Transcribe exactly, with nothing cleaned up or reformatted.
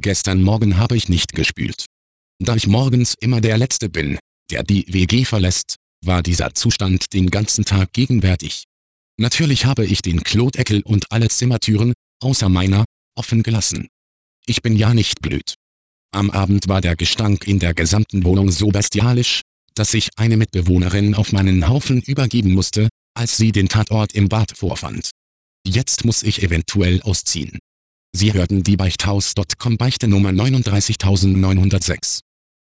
Gestern Morgen habe ich nicht gespült. Da ich morgens immer der Letzte bin, der die W G verlässt, war dieser Zustand den ganzen Tag gegenwärtig. Natürlich habe ich den Klodeckel und alle Zimmertüren, außer meiner, offen gelassen. Ich bin ja nicht blöd. Am Abend war der Gestank in der gesamten Wohnung so bestialisch, dass ich eine Mitbewohnerin auf meinen Haufen übergeben musste, als sie den Tatort im Bad vorfand. Jetzt muss ich eventuell ausziehen. Sie hörten die Beichthaus Punkt com Beichte Nummer neununddreißigtausendneunhundertsechs.